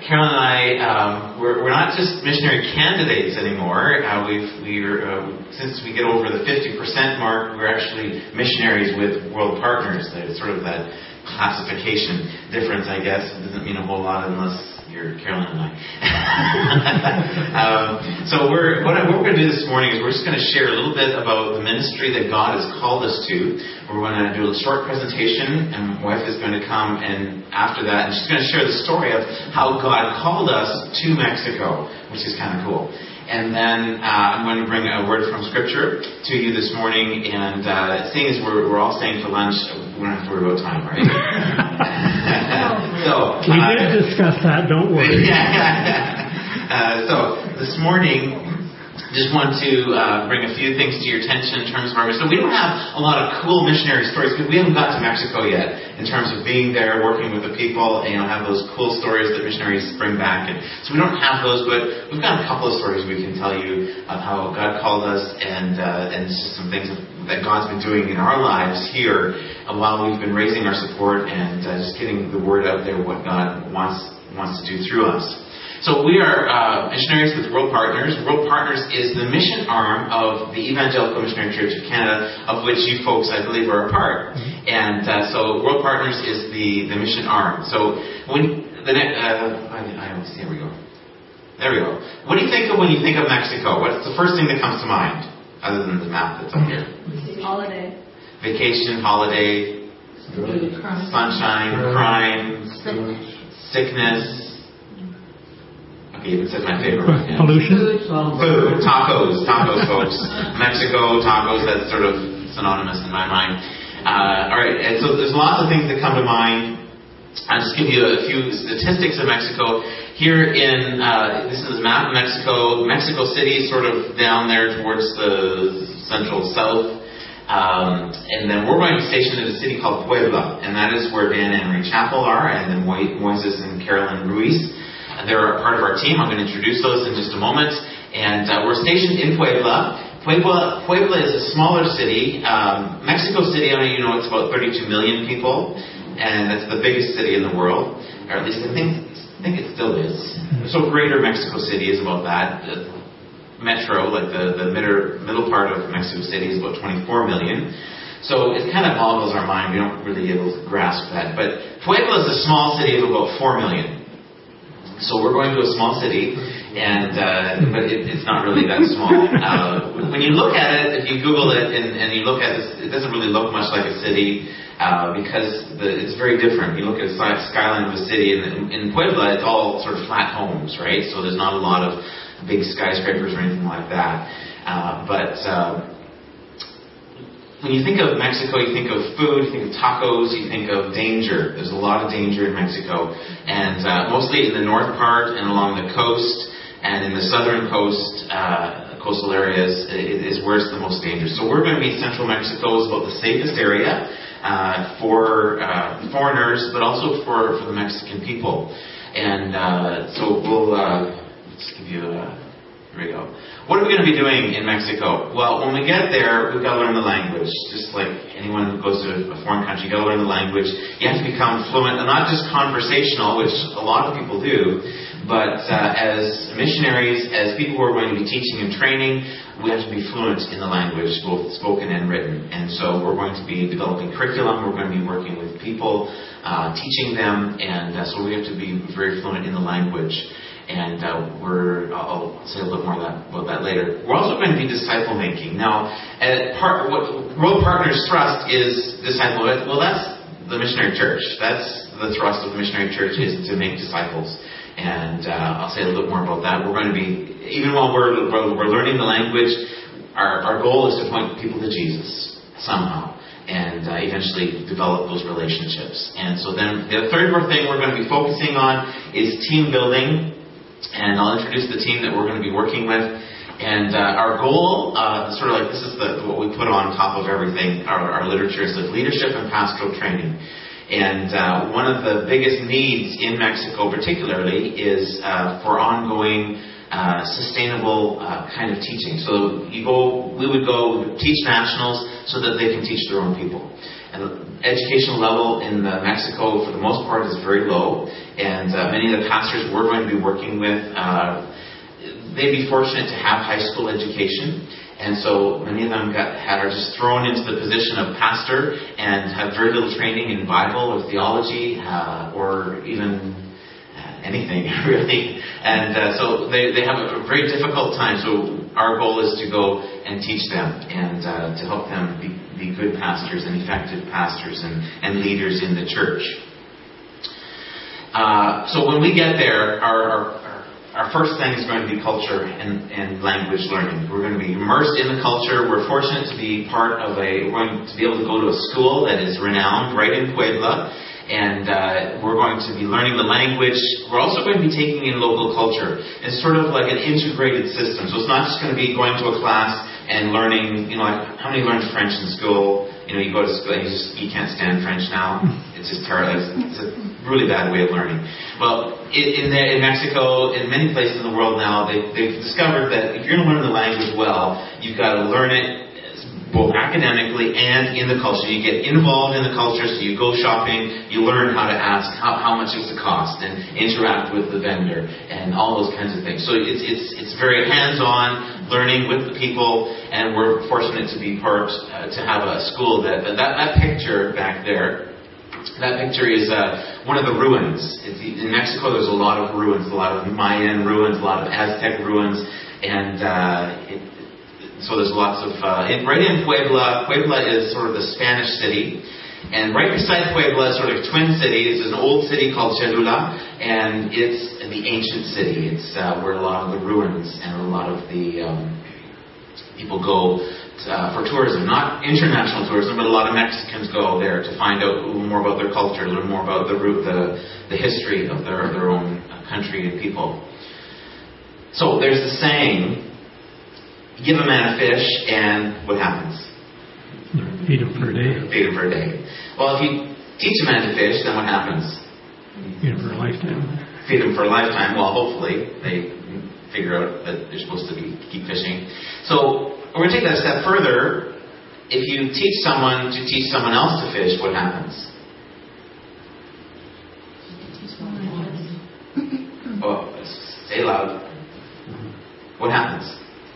Carolyn and I, we're not just missionary candidates anymore. Since we get over the 50% mark, we're actually missionaries with world partners. There's sort of that classification difference, I guess. It doesn't mean a whole lot unless you're Carolyn and I. So what we're going to do this morning is we're just going to share a little bit about the ministry that God has called us to. We're going to do a short presentation, and my wife is going to come and after that, and she's going to share the story of how God called us to Mexico, which is kind of cool. And then I'm going to bring a word from Scripture to you this morning. And seeing as we're all staying for lunch, we don't have to worry about time, right? We did discuss that, don't worry. So this morning, just want to bring a few things to your attention in terms of our mission. So we don't have a lot of cool missionary stories because we haven't got to Mexico yet in terms of being there, working with the people, and have those cool stories that missionaries bring back. And so we don't have those, but we've got a couple of stories we can tell you of how God called us and just some things that God's been doing in our lives here while we've been raising our support and just getting the word out there what God wants to do through us. So we are missionaries with World Partners. World Partners is the mission arm of the Evangelical Missionary Church of Canada, of which you folks, I believe, are a part. And so World Partners is the mission arm. So when here we go. There we go. What do you think of when you think of Mexico? What's the first thing that comes to mind, other than the map that's up here? Holiday. Vacation, holiday, sunshine, crime, sickness. Okay, even said my favorite one. Yeah. Pollution? Food. Tacos, folks. Mexico, tacos, that's sort of synonymous in my mind. All right, and so there's lots of things that come to mind. I'll just give you a few statistics of Mexico. Here in, this is a map of Mexico. Mexico City is sort of down there towards the central south. And then we're going to be stationed in a city called Puebla, and that is where Dan and Henry Chapel are, and then Moises and Carolyn Ruiz. They're a part of our team. I'm going to introduce those in just a moment. And we're stationed in Puebla. Puebla is a smaller city. Mexico City, I know you know, it's about 32 million people. And that's the biggest city in the world. Or at least I think it still is. So Greater Mexico City is about that. The metro, like the middle part of Mexico City, is about 24 million. So it kind of boggles our mind. We don't really able to grasp that. But Puebla is a small city of about 4 million. So we're going to a small city, but it's not really that small. When you look at it, if you Google it and you look at this, it doesn't really look much like a city because it's very different. You look at the skyline of a city, and in Puebla, it's all sort of flat homes, right? So there's not a lot of big skyscrapers or anything like that. But when you think of Mexico, you think of food, you think of tacos, you think of danger. There's a lot of danger in Mexico. And mostly in the north part and along the coast and in the southern coastal areas is where it's the most dangerous. So we're going to be in central Mexico. It's about the safest area for foreigners, but also for the Mexican people. And so we'll just give you here we go. What are we going to be doing in Mexico? Well, when we get there, we've got to learn the language. Just like anyone who goes to a foreign country, you've got to learn the language. You have to become fluent, and not just conversational, which a lot of people do, but as missionaries, as people who are going to be teaching and training, we have to be fluent in the language, both spoken and written. And so we're going to be developing curriculum. We're going to be working with people, teaching them, and so we have to be very fluent in the language. And I'll say a little more about that later. We're also going to be disciple making. Now, what World Partners Thrust is disciple. Well, that's the missionary church. That's the thrust of the missionary church, is to make disciples. And I'll say a little bit more about that. We're going to be, even while we're learning the language, our goal is to point people to Jesus somehow, and eventually develop those relationships. And so then the third thing we're going to be focusing on is team building. And I'll introduce the team that we're going to be working with. And our goal, sort of like this is what we put on top of everything, our literature, is leadership and pastoral training. And one of the biggest needs in Mexico particularly is for ongoing sustainable kind of teaching. So we would go teach nationals so that they can teach their own people. And educational level in Mexico, for the most part, is very low. And many of the pastors we're going to be working with, they'd be fortunate to have high school education. And so many of them are just thrown into the position of pastor and have very little training in Bible or theology or even anything, really. And so they have a very difficult time. So our goal is to go and teach them and to help them be good pastors and effective pastors and leaders in the church. So when we get there, our first thing is going to be culture and language learning. We're going to be immersed in the culture. We're fortunate to be we're going to be able to go to a school that is renowned right in Puebla. And we're going to be learning the language. We're also going to be taking in local culture. It's sort of like an integrated system. So it's not just going to be going to a class and learning, like how many learned French in school? You go to school and you can't stand French now. It's just terrible. It's a really bad way of learning. Well, in Mexico, in many places in the world now, they've discovered that if you're going to learn the language well, you've got to learn it both academically and in the culture. You get involved in the culture, so you go shopping, you learn how to ask how much does it cost, and interact with the vendor, and all those kinds of things. So it's very hands-on learning with the people, and we're fortunate to be to have a school that picture back there. That picture is one of the ruins. In Mexico, there's a lot of ruins, a lot of Mayan ruins, a lot of Aztec ruins, and so there's lots of... right in Puebla is sort of the Spanish city. And right beside Puebla is sort of a twin city. It's an old city called Cholula. And it's the ancient city. It's where a lot of the ruins and a lot of the people go for tourism. Not international tourism, but a lot of Mexicans go there to find out a little more about their culture, a little more about the history of their own country and people. So there's the saying... Give a man a fish, and what happens? Feed him for a day. Feed him for a day. Well, if you teach a man to fish, then what happens? Feed him for a lifetime. Feed him for a lifetime. Well, hopefully they figure out that they're supposed to keep fishing. So we're going to take that a step further. If you teach someone to teach someone else to fish, what happens? Oh, say loud. What happens?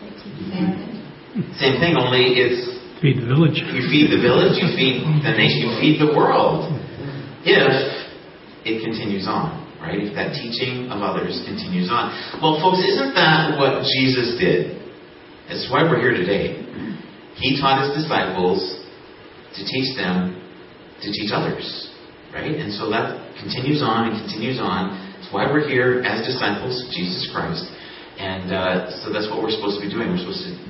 Same thing, only it's... Feed the village. You feed the village, you feed the nation, you feed the world. If it continues on, right? If that teaching of others continues on. Well, folks, isn't that what Jesus did? That's why we're here today. He taught His disciples to teach them to teach others, right? And so that continues on and continues on. That's why we're here as disciples of Jesus Christ. And so that's what we're supposed to be doing. We're supposed to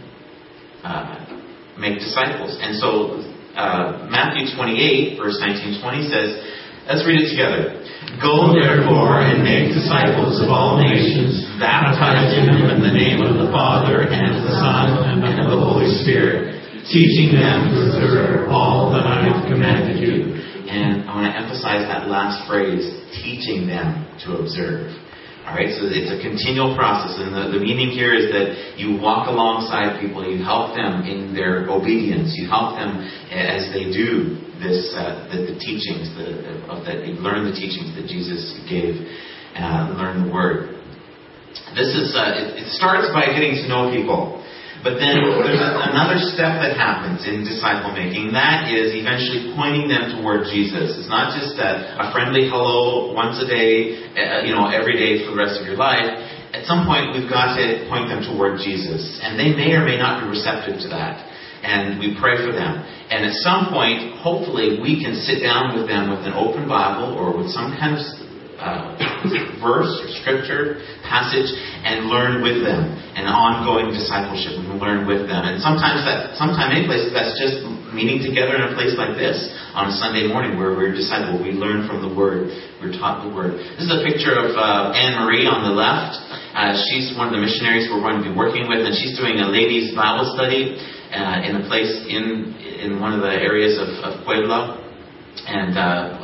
make disciples. And so Matthew 28, verse 19-20 says, let's read it together. Go therefore and make disciples of all nations, baptizing them in the name of the Father and of the Son and of the Holy Spirit, teaching them to observe all that I have commanded you. And I want to emphasize that last phrase, teaching them to observe. Alright, so it's a continual process, and the meaning here is that you walk alongside people, you help them in their obedience, you help them as they do this, the teachings, that they learn the teachings that Jesus gave, learn the Word. This is, it starts by getting to know people. But then there's another step that happens in disciple making. That is eventually pointing them toward Jesus. It's not just a friendly hello once a day, every day for the rest of your life. At some point, we've got to point them toward Jesus. And they may or may not be receptive to that. And we pray for them. And at some point, hopefully, we can sit down with them with an open Bible or with some kind of verse or scripture passage and learn with them. An ongoing discipleship. We can learn with them. And sometimes many places that's just meeting together in a place like this on a Sunday morning where we're discipled. We learn from the Word. We're taught the Word. This is a picture of Anne-Marie on the left. She's one of the missionaries we're going to be working with, and she's doing a ladies' Bible study in a place in one of the areas of Puebla. And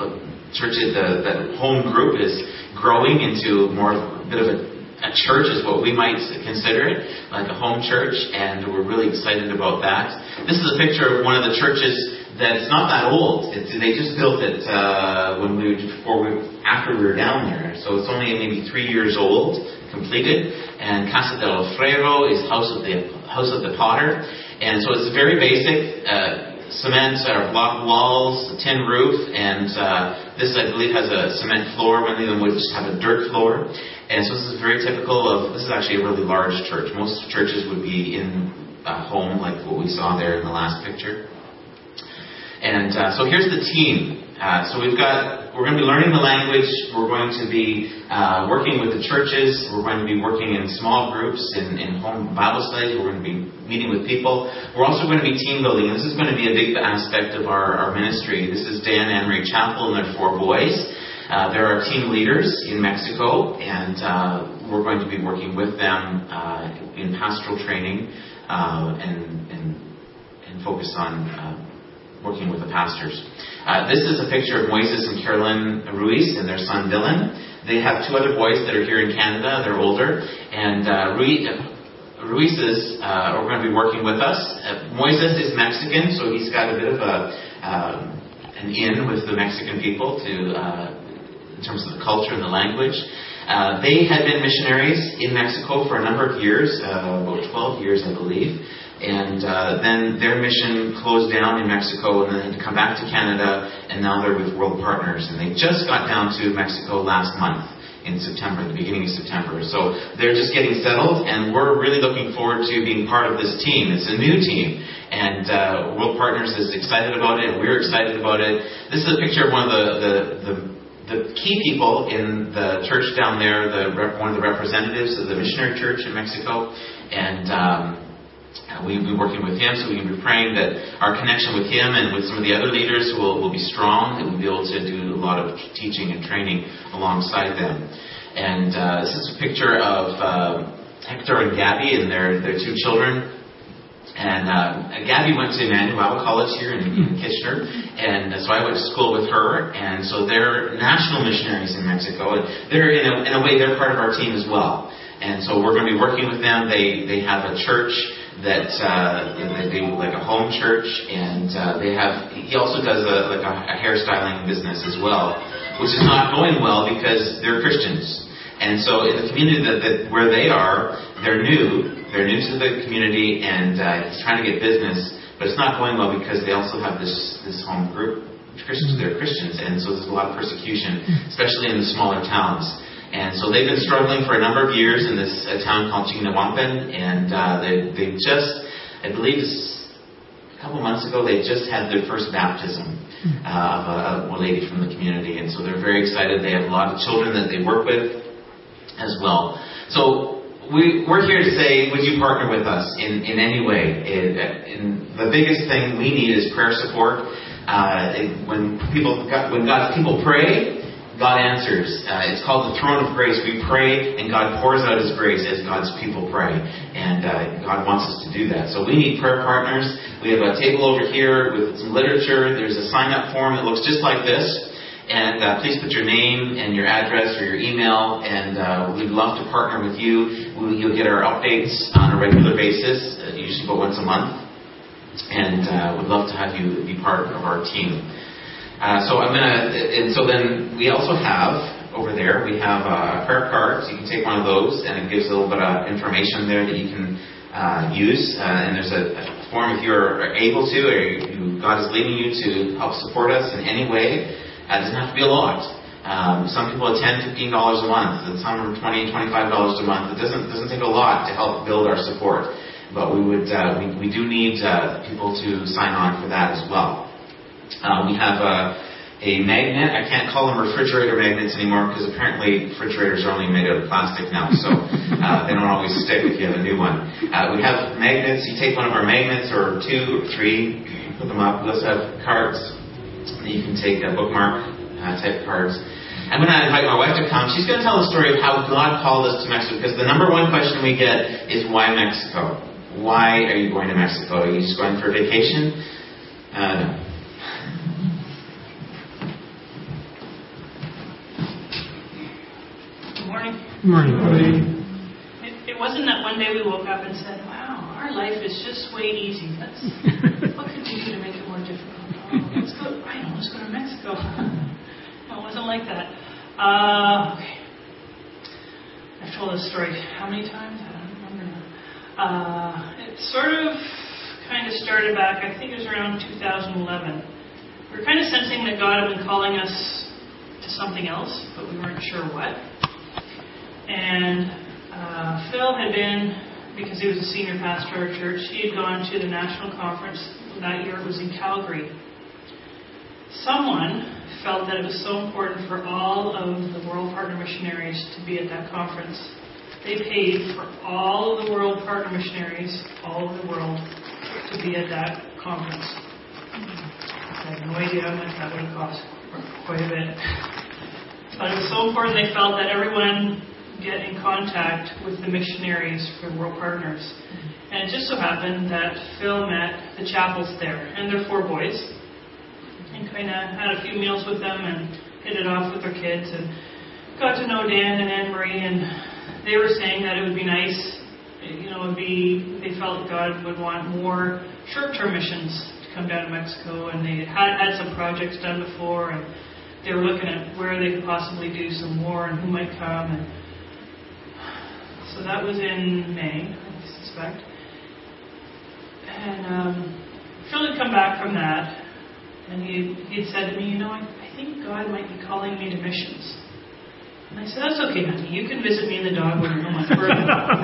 the home group is growing into more a bit of a church is what we might consider it, like a home church, and we're really excited about that. This is a picture of one of the churches that it's not that old. They just built it after we were down there. So it's only maybe 3 years old, completed. And Casa del Frero is House of the Potter. And so it's very basic, cement or block walls, tin roof, and this I believe has a cement floor. Many of them would just have a dirt floor. And so this is very typical of, this is actually a really large church. Most churches would be in a home like what we saw there in the last picture. And so here's the team. So we're going to be learning the language. We're going to be working with the churches. We're going to be working in small groups, in home Bible studies. We're going to be meeting with people. We're also going to be team building. And this is going to be a big aspect of our ministry. This is Dan and Marie Chapel and their 4 boys. They're our team leaders in Mexico, and we're going to be working with them in pastoral training and focus on working with the pastors. This is a picture of Moises and Carolyn Ruiz and their son Dylan. They have 2 other boys that are here in Canada. They're older. And Ruiz's are going to be working with us. Moises is Mexican, so he's got a bit of an in with the Mexican people in terms of the culture and the language. They had been missionaries in Mexico for a number of years, about 12 years, I believe. And then their mission closed down in Mexico, and then they had to come back to Canada, and now they're with World Partners. And they just got down to Mexico last month in September, the beginning of September. So they're just getting settled, and we're really looking forward to being part of this team. It's a new team, and World Partners is excited about it, and we're excited about it. This is a picture of one of the key people in the church down there, one of the representatives of the missionary church in Mexico, and we'll be working with him, so we can be praying that our connection with him and with some of the other leaders will be strong, and we'll be able to do a lot of teaching and training alongside them. And this is a picture of Hector and Gabby and their 2 children. And Gabby went to Emmanuel Bible College here in Kitchener, and so I went to school with her. And so they're national missionaries in Mexico, and they're in a way they're part of our team as well. And so we're going to be working with them. They have a church that they do like a home church, and he also does a hairstyling business as well, which is not going well because they're Christians. And so in the community that where they are, they're new to the community, and he's trying to get business, but it's not going well because they also have this home group. They're Christians, and so there's a lot of persecution, especially in the smaller towns. And so they've been struggling for a number of years in this town called Chignahuampan, and they just, I believe a couple months ago, they just had their first baptism of a lady from the community, and so they're very excited. They have a lot of children that they work with as well. So we're here to say, would you partner with us in any way? The biggest thing we need is prayer support. When God's people pray, God answers. It's called the throne of grace. We pray, and God pours out His grace as God's people pray. And God wants us to do that. So we need prayer partners. We have a table over here with some literature. There's a sign-up form that looks just like this. And please put your name and your address or your email, and we'd love to partner with you. You'll get our updates on a regular basis, usually about once a month. And we'd love to have you be part of our team. So then we also have, over there, we have a prayer card. So you can take one of those, and it gives a little bit of information there that you can use. And there's a form if you're able to, or God is leading you to help support us in any way. It doesn't have to be a lot. Some people attend $15 a month, and some are $20, $25 a month. It doesn't take a lot to help build our support. But we do need people to sign on for that as well. We have a magnet. I can't call them refrigerator magnets anymore because apparently refrigerators are only made out of plastic now, so they don't always stick if you have a new one. We have magnets. You take one of our magnets, or 2 or 3, put them up. We also have cards that you can take, bookmark type cards. I'm going to invite my wife to come. She's going to tell the story of how God called us to Mexico, because the number one question we get is, why Mexico? Why are you going to Mexico? Are you just going for a vacation? No. Morning. It wasn't that one day we woke up and said, wow, our life is just way easy. What could we do to make it more difficult? let's go to Mexico. No, it wasn't like that. Okay. I've told this story how many times? I don't remember now. It sort of kind of started back, I think it was around 2011. We were kind of sensing that God had been calling us to something else, but we weren't sure what. And Phil had been, because he was a senior pastor at our church, he had gone to the national conference that year. It was in Calgary. Someone felt that it was so important for all of the World Partner Missionaries to be at that conference. They paid for all of the World Partner Missionaries all over the world to be at that conference. I had no idea how much that would have cost. Quite a bit. But it was so important they felt that everyone get in contact with the missionaries for World Partners. And it just so happened that Phil met the chapels there and their 4 boys and kind of had a few meals with them and hit it off with their kids and got to know Dan and Anne-Marie, and they were saying that it would be nice, they felt God would want more short-term missions to come down to Mexico, and they had some projects done before, and they were looking at where they could possibly do some more and who might come. And so that was in May, I suspect. And Phil had come back from that, and he'd said to me, I think God might be calling me to missions. And I said, that's okay, honey. You can visit me in the dog when you're home on further.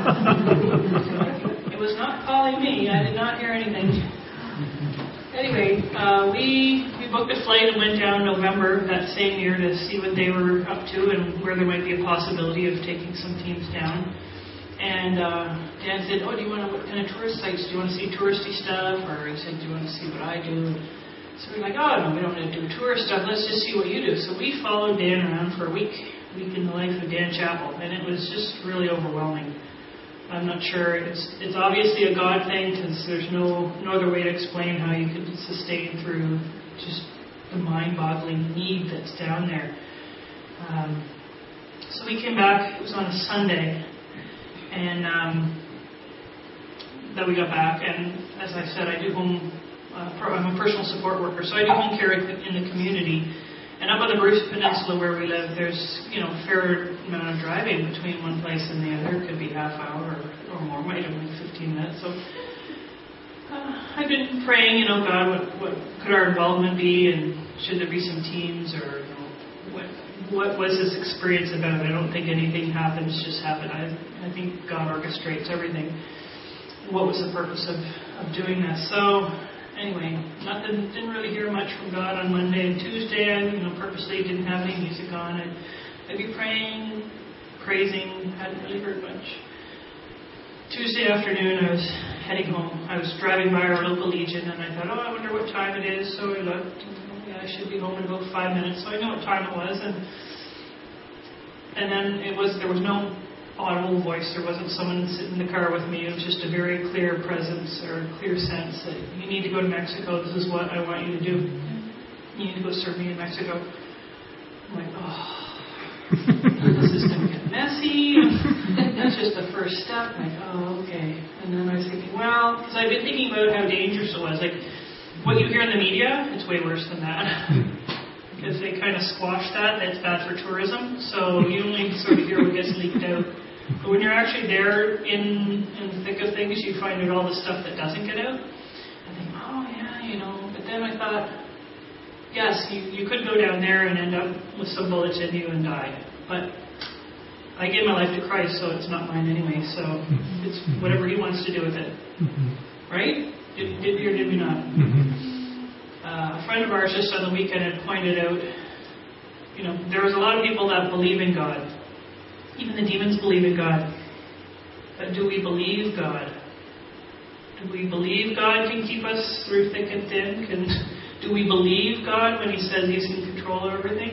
It was not calling me. I did not hear anything. Anyway, we booked a flight and went down in November that same year to see what they were up to and where there might be a possibility of taking some teams down. And Dan said, what kind of tourist sites? Do you want to see touristy stuff? Or he said, do you want to see what I do? So we were like, no, we don't want to do tourist stuff. Let's just see what you do. So we followed Dan around for a week in the life of Dan Chappell. And it was just really overwhelming. I'm not sure. It's obviously a God thing, because there's no other way to explain how you could sustain through just the mind-boggling need that's down there. So we came back. It was on a Sunday, and that we got back. And as I said, I do home. I'm a personal support worker, so I do home care in the community. And up on the Bruce Peninsula where we live, there's a fair amount of driving between one place and the other. It could be half hour or more, might have been 15 minutes. So I've been praying, God, what could our involvement be, and should there be some teams, or what was this experience about? I don't think anything happens just happen. I think God orchestrates everything. What was the purpose of doing this? So anyway, didn't really hear much from God on Monday and Tuesday. I purposely didn't have any music on. I'd be praying, praising, hadn't really heard much. Tuesday afternoon, I was heading home. I was driving by our local Legion, and I thought, I wonder what time it is. So I looked, and I should be home in about 5 minutes. So I know what time it was, and then there was no audible voice. There wasn't someone sitting in the car with me. It was just a very clear presence, or a clear sense that you need to go to Mexico. This is what I want you to do. You need to go serve me in Mexico. I'm like, this is going to get messy. That's just the first step. I'm like, okay. And then I was thinking, because I've been thinking about how dangerous it was. Like, what you hear in the media, it's way worse than that. Because they kind of squash that. That's bad for tourism. So you only sort of hear what gets leaked out. But when you're actually there in the thick of things, you find out all the stuff that doesn't get out. I think, But then I thought, yes, you could go down there and end up with some bullets in you and die. But I gave my life to Christ, so it's not mine anyway. So it's whatever He wants to do with it. Right? Did we or did we not? A friend of ours just on the weekend had pointed out, there was a lot of people that believe in God. Even the demons believe in God. But do we believe God? Do we believe God can keep us through thick and thin? Do we believe God when He says He's in control of everything?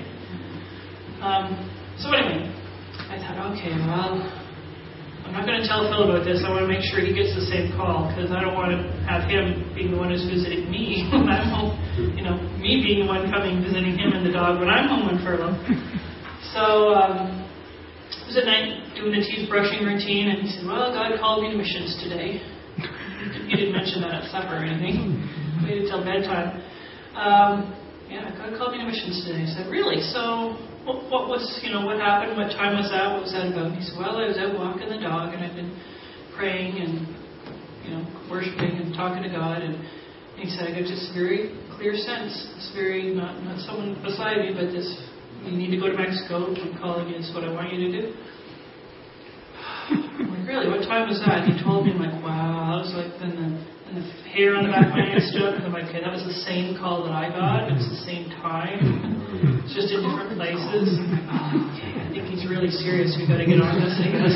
So anyway, I thought, okay, I'm not going to tell Phil about this. I want to make sure he gets the same call, because I don't want to have him being the one who's visiting me when I'm home. Me being the one coming visiting him and the dog when I'm home on furlough. So it was at night doing the teeth brushing routine, and he said, God called me to missions today. He didn't mention that at supper or anything. Waited till bedtime. yeah, God called me to missions today. I said, really? So what was, what happened? What time was that? What was that about? He said, well, I was out walking the dog, and I've been praying and, worshiping and talking to God. And he said, I got this very clear sense, this very, not someone beside me, but this, you need to go to Mexico. I'm calling you. This is what I want you to do. I'm like, really? What time was that? He told me. I'm like, wow. That was like, then the hair on the back of my head stood up. And I'm like, okay, that was the same call that I got. It's the same time. It's just in different places. Okay, I think he's really serious. We've got to get on this, I guess.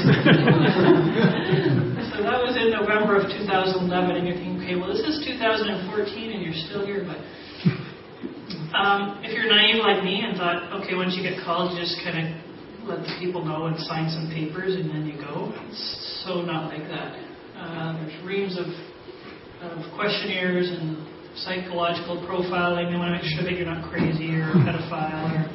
So that was in November of 2011. And you're thinking, okay, well, this is 2014 and you're still here. But if you're naive like me and thought, okay, once you get called, you just kind of let the people know and sign some papers and then you go. It's so not like that. There's reams of questionnaires and psychological profiling. They want to make sure that you're not crazy or a pedophile.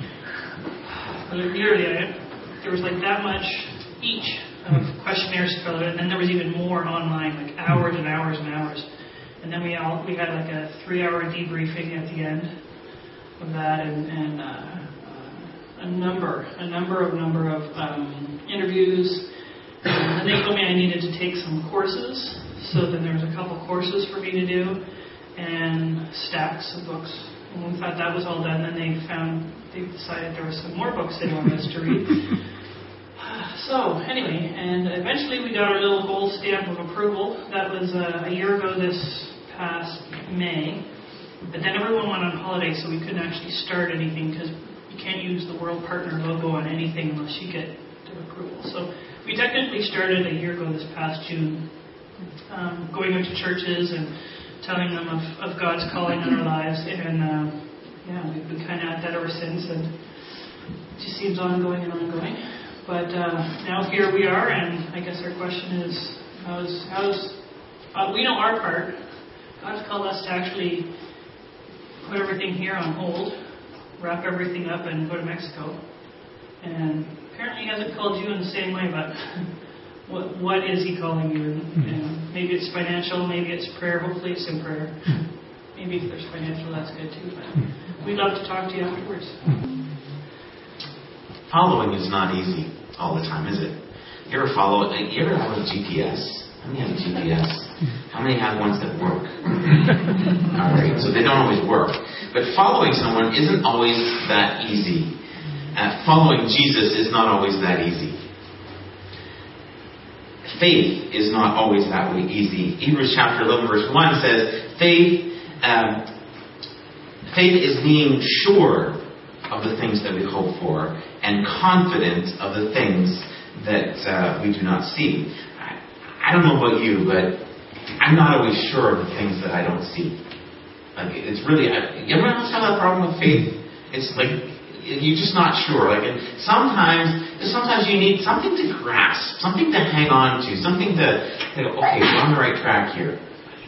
There was like that much each of questionnaires to fill out, and then there was even more online, like hours and hours and hours. And then we had like a 3-hour debriefing at the end of that, and a number of interviews. And they told me I needed to take some courses. So then there was a couple courses for me to do, and stacks of books. And when we thought that was all done, then they decided there were some more books they wanted us to read. So anyway, and eventually we got our little gold stamp of approval. That was a year ago this past May. But then everyone went on holiday, so we couldn't actually start anything because you can't use the World Partner logo on anything unless you get their approval. So we technically started a year ago this past June, going into churches and telling them of God's calling on our lives. And we've been kind of at that ever since, and it just seems ongoing and ongoing. But now here we are, and I guess our question is, we know our part. God's called us to actually put everything here on hold, wrap everything up, and go to Mexico. And apparently He hasn't called you in the same way, but what is He calling you? And maybe it's financial, maybe it's prayer, hopefully it's in prayer. Maybe if there's financial, that's good too, but we'd love to talk to you afterwards. Following is not easy all the time, is it? You ever have a GPS? How many have a GPS? How many have ones that work? All right, so they don't always work. But following someone isn't always that easy. Following Jesus is not always that easy. Faith is not always that way easy. Hebrews chapter 11 verse 1 says, faith is being sure of the things that we hope for and confident of the things that we do not see. I don't know about you, but I'm not always sure of the things that I don't see. Like, it's really, everyone else have that problem with faith? It's like, you're just not sure. Like, sometimes you need something to grasp, something to hang on to, something to go, okay, we're on the right track here.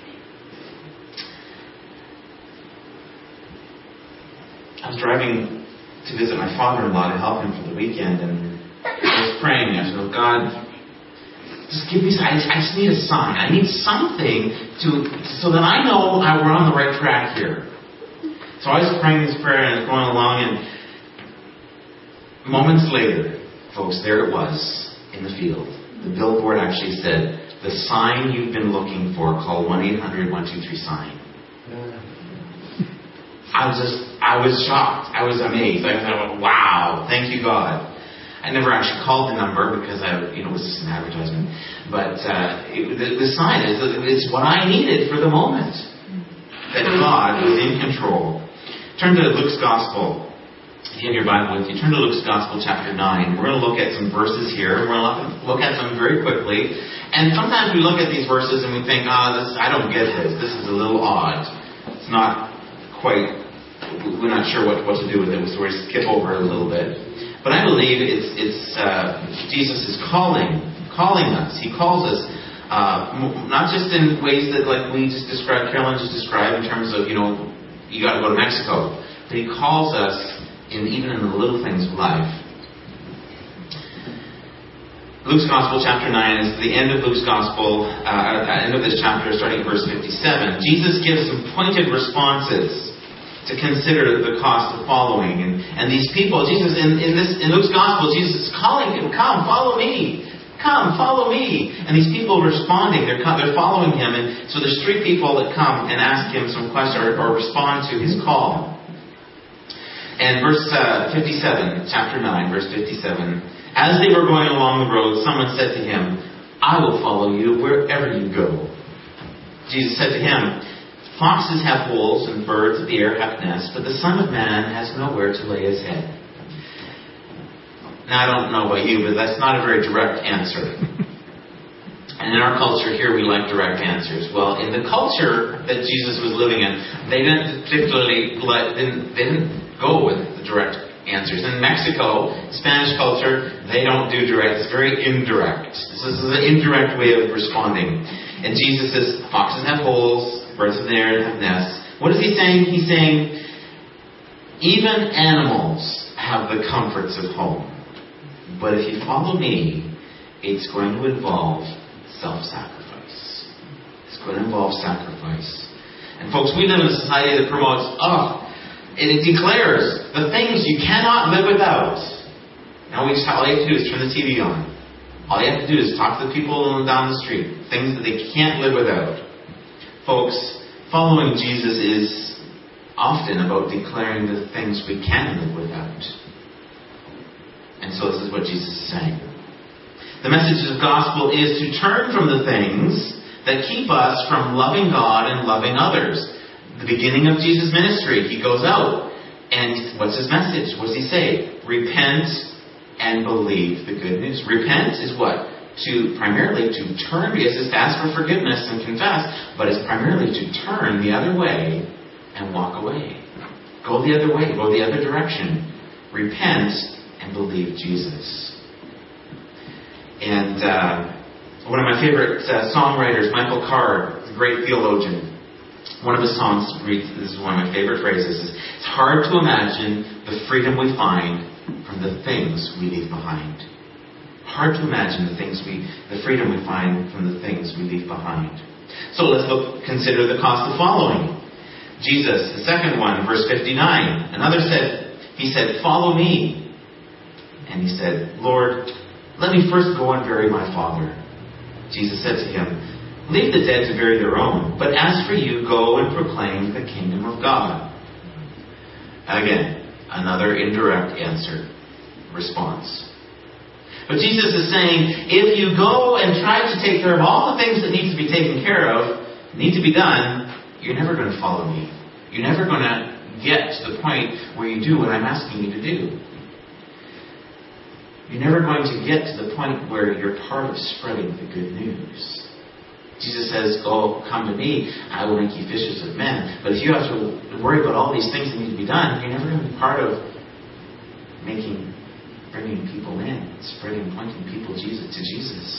I was driving to visit my father-in-law to help him for the weekend, and I was praying. I said, oh, God, just give me, I just need a sign. I need something so that I know we're on the right track here. So I was praying this prayer, and I was going along, and moments later, folks, there it was in the field. The billboard actually said, the sign you've been looking for, call 1-800-123-SIGN. I was shocked. I was amazed. I thought, wow, thank you, God. I never actually called the number because it was just an advertisement. But the sign is what I needed for the moment. That God was in control. Turn to Luke's Gospel. If you have your Bible with you, turn to Luke's Gospel chapter 9. We're going to look at some verses here. We're going to look at them very quickly. And sometimes we look at these verses and we think, I don't get this. This is a little odd. It's not quite, we're not sure what to do with it. So we're going to skip over it a little bit. But I believe it's Jesus is calling us. He calls us, not just in ways that like we just described, Carolyn just described in terms of, you got to go to Mexico. But He calls us even in the little things of life. Luke's Gospel, chapter 9, is the end of Luke's Gospel, at the end of this chapter, starting at verse 57. Jesus gives some pointed responses to consider the cost of following. And these people, Jesus, in Luke's Gospel, Jesus is calling him, come, follow me. Come, follow me. And these people are responding. They're following him. And so there's 3 people that come and ask him some questions or respond to his call. And verse 57, chapter 9, verse 57. As they were going along the road, someone said to him, I will follow you wherever you go. Jesus said to him, foxes have holes and birds of the air have nests, but the Son of Man has nowhere to lay his head. Now, I don't know about you, but that's not a very direct answer. And in our culture here, we like direct answers. Well, in the culture that Jesus was living in, they didn't particularly they didn't go with the direct answers. In Mexico, Spanish culture, they don't do direct. It's very indirect. This is an indirect way of responding. And Jesus says, foxes have holes, birds of the air have nests. What is he saying? He's saying, even animals have the comforts of home. But if you follow me, it's going to involve self-sacrifice. It's going to involve sacrifice. And folks, we live in a society that promotes, it declares the things you cannot live without. Now all you have to do is turn the TV on. All you have to do is talk to the people down the street. Things that they can't live without. Folks, following Jesus is often about declaring the things we can live without. And so this is what Jesus is saying. The message of the gospel is to turn from the things that keep us from loving God and loving others. The beginning of Jesus' ministry, he goes out. And what's his message? What does he say? Repent and believe the good news. Repent is what? Primarily to turn, yes, it's to ask for forgiveness and confess, but it's primarily to turn the other way and walk away. Go the other way, go the other direction. Repent and believe Jesus. And one of my favorite songwriters, Michael Card, a great theologian, one of his songs reads, this is one of my favorite phrases, it's hard to imagine the freedom we find from the things we leave behind. Hard to imagine the freedom we find from the things we leave behind. So let's consider the cost of following. Jesus, the second one, verse 59. He said, follow me. And he said, Lord, let me first go and bury my father. Jesus said to him, leave the dead to bury their own, but as for you, go and proclaim the kingdom of God. Again, another indirect response. But Jesus is saying, if you go and try to take care of all the things that need to be taken care of, need to be done, you're never going to follow me. You're never going to get to the point where you do what I'm asking you to do. You're never going to get to the point where you're part of spreading the good news. Jesus says, come to me, I will make you fishers of men. But if you have to worry about all these things that need to be done, you're never going to be part of bringing people in, pointing people to Jesus.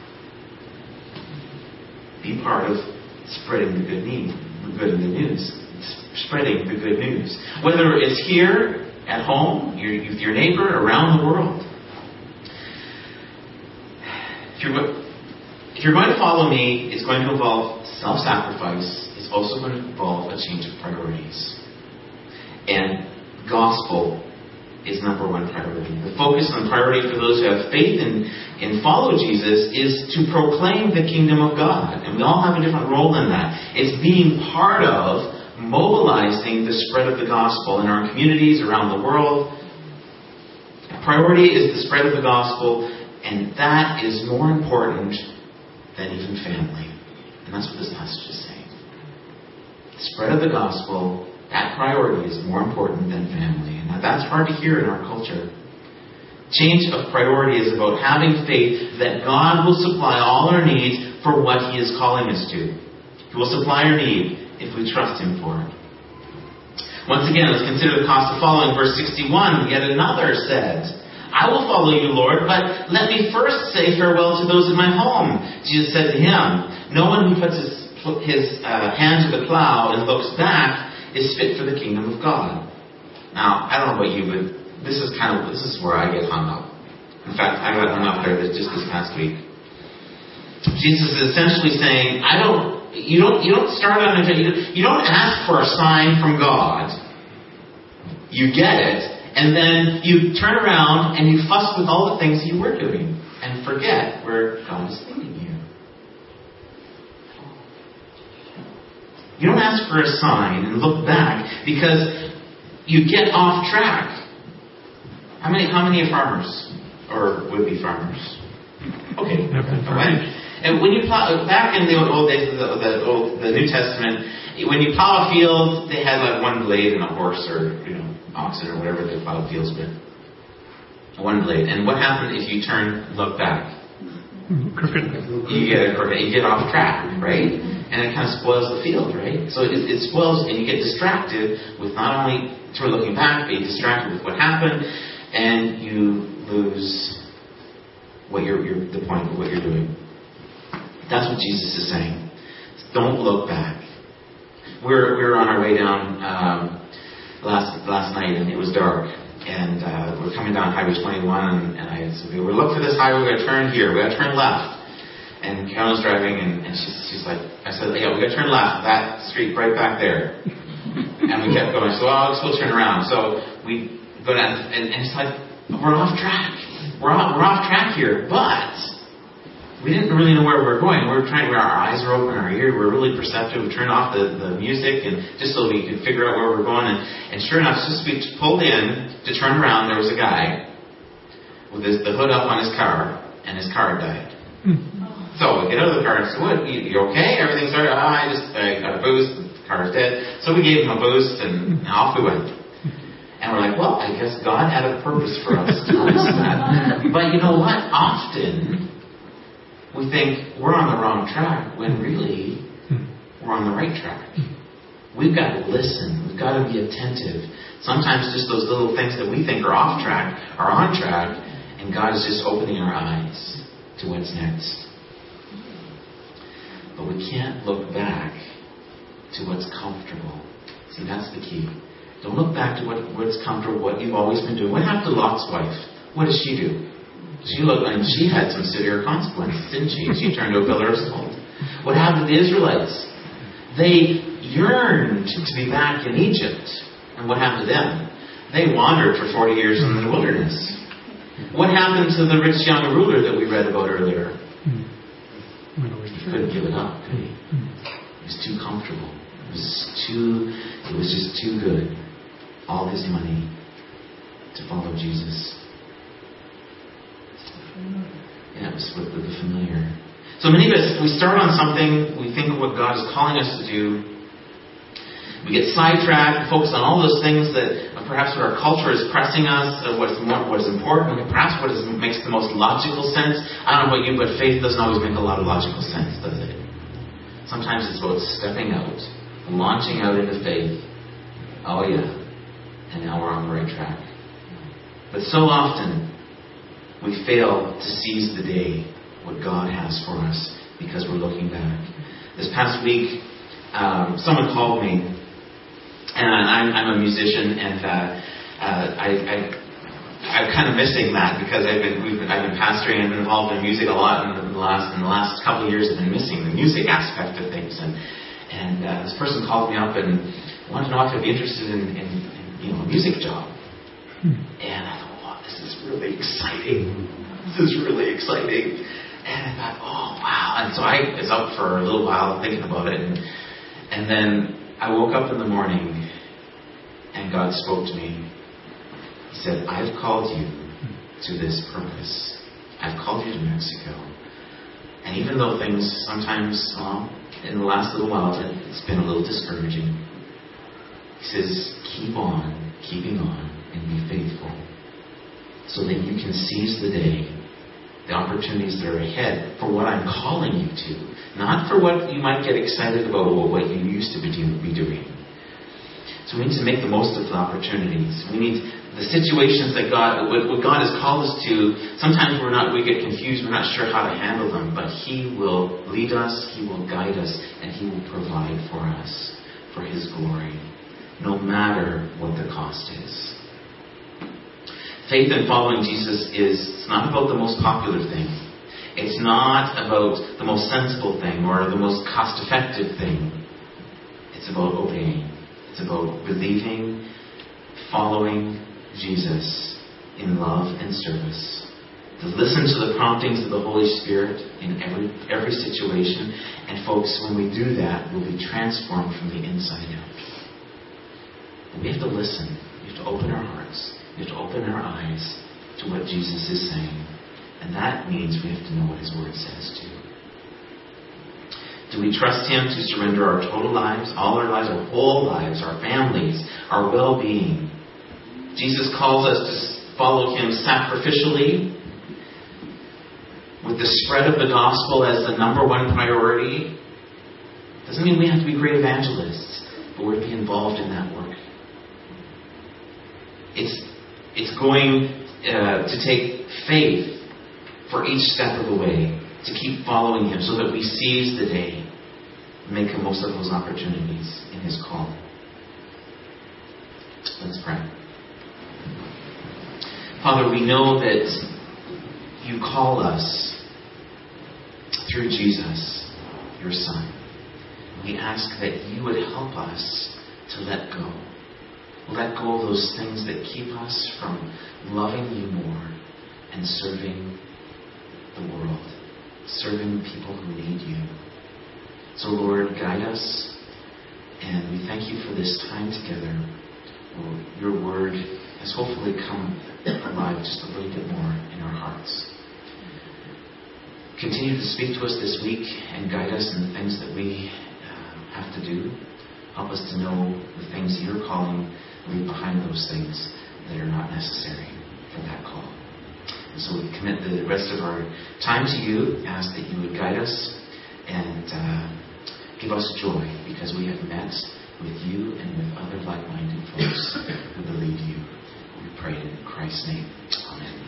Be part of spreading the good news. Spreading the good news. Whether it's here, at home, with your neighbor, around the world. If you're going to follow me, it's going to involve self-sacrifice. It's also going to involve a change of priorities. And gospel is number one priority. The focus and priority for those who have faith and follow Jesus is to proclaim the kingdom of God. And we all have a different role in that. It's being part of mobilizing the spread of the gospel in our communities around the world. Priority is the spread of the gospel, and that is more important than even family. And that's what this passage is saying. The spread of the gospel, that priority is more important than family. And that's hard to hear in our culture. Change of priority is about having faith that God will supply all our needs for what He is calling us to. He will supply our need if we trust Him for it. Once again, let's consider the cost of following. Verse 61, yet another said, I will follow you, Lord, but let me first say farewell to those in my home. Jesus said to him, no one who puts his hand to the plow and looks back is fit for the kingdom of God. Now, I don't know about you, but this is where I get hung up. In fact, I got hung up there just this past week. Jesus is essentially saying, you don't start on you don't ask for a sign from God You get it, and then you turn around and you fuss with all the things you were doing and forget where God is leading you. You don't ask for a sign and look back because you get off track. How many are farmers or would-be farmers? Okay, right. And when you plow, back in the old days, the New Testament, when you plow a field, they had like one blade and a horse or oxen or whatever they plow fields with. One blade. And what happened if you look back? Crooked. You get crooked. You get off track, right? And it kind of spoils the field, right? So it spoils, and you get distracted with not only sort of looking back, but you get distracted with what happened, and you lose the point of what you're doing. That's what Jesus is saying. Don't look back. We were on our way down last night, and it was dark. And we're coming down Highway 21, and I said, "We look for this highway. We got to turn here. We got to turn left." And Carolyn's driving, and she's like, I said, "Yeah, we got to turn left. That street right back there." And we kept going. So I guess we'll turn around. So we go down, and it's like we're off track. We're off track here, but we didn't really know where we were going. Our eyes were open, our ears were really perceptive. We turned off the music, and just so we could figure out where we were going. And sure enough, just as we pulled in to turn around, there was a guy with the hood up on his car, and his car had died. So we get out of the car and said, "What? You okay? Everything's all right?" I got a boost. The car's dead. So we gave him a boost, and off we went. And we're like, well, I guess God had a purpose for us to listen to that. But you know what? Often we think we're on the wrong track when really we're on the right track. We've got to listen. We've got to be attentive. Sometimes just those little things that we think are off track are on track, and God is just opening our eyes to what's next. But we can't look back to what's comfortable. See, that's the key. Don't look back to what's comfortable, what you've always been doing. What happened to Lot's wife? What did she do? She had some severe consequences, didn't she? She turned to a pillar of salt. What happened to the Israelites? They yearned to be back in Egypt. And what happened to them? They wandered for 40 years in the wilderness. What happened to the rich young ruler that we read about earlier? He couldn't give it up, could he? It was too comfortable. It was just too good. All his money to follow Jesus. Yeah, it was with the familiar. So many of us, we start on something, we think of what God is calling us to do. We get sidetracked, focus on all those things that perhaps what our culture is pressing us, what is important, perhaps what makes the most logical sense. I don't know about you, but faith doesn't always make a lot of logical sense, does it? Sometimes it's about stepping out, launching out into faith. Oh yeah, and now we're on the right track. But so often we fail to seize the day, what God has for us, because we're looking back. This past week, someone called me, and I'm a musician, and I'm kind of missing that because I've been pastoring and been involved in music a lot in the last couple of years. I've been missing the music aspect of things, and this person called me up and wanted to know if I'd be interested in a music job. And I thought, wow, this is really exciting. This is really exciting. And I thought, oh wow. And so I was up for a little while thinking about it, and then I woke up in the morning and God spoke to me. He said, I've called you to this purpose. I've called you to Mexico. And even though things sometimes, in the last little while, it's been a little discouraging. He says, keep on, keeping on, and be faithful. So that you can seize the day, the opportunities that are ahead for what I'm calling you to. Not for what you might get excited about or what you used to be doing. So we need to make the most of the opportunities. We need the situations that what God has called us to. Sometimes we get confused. We're not sure how to handle them. But He will lead us. He will guide us. And He will provide for us for His glory. No matter what the cost is. Faith in following Jesus it's not about the most popular thing. It's not about the most sensible thing or the most cost-effective thing. It's about obeying. It's about believing, following Jesus in love and service, to listen to the promptings of the Holy Spirit in every situation. And folks, when we do that, we'll be transformed from the inside out. But we have to listen. We have to open our hearts. We have to open our eyes to what Jesus is saying. And that means we have to know what His Word says too. Do we trust Him to surrender our total lives, all our lives, our whole lives, our families, our well-being? Jesus calls us to follow Him sacrificially, with the spread of the gospel as the number one priority. Doesn't mean we have to be great evangelists, but we're to be involved in that work. It's going to take faith for each step of the way, to keep following Him so that we seize the day and make the most of those opportunities in His call. Let's pray. Father, we know that You call us through Jesus, Your Son. We ask that You would help us to let go. Let go of those things that keep us from loving You more and serving the world, serving people who need You. So, Lord, guide us, and we thank You for this time together. Lord, Your Word has hopefully come alive just a little bit more in our hearts. Continue to speak to us this week and guide us in the things that we have to do. Help us to know the things You're calling, leave behind those things that are not necessary for that call. And so we commit the rest of our time to You, ask that You would guide us and give us joy, because we have met with You and with other like-minded folks who believe You. We pray in Christ's name. Amen.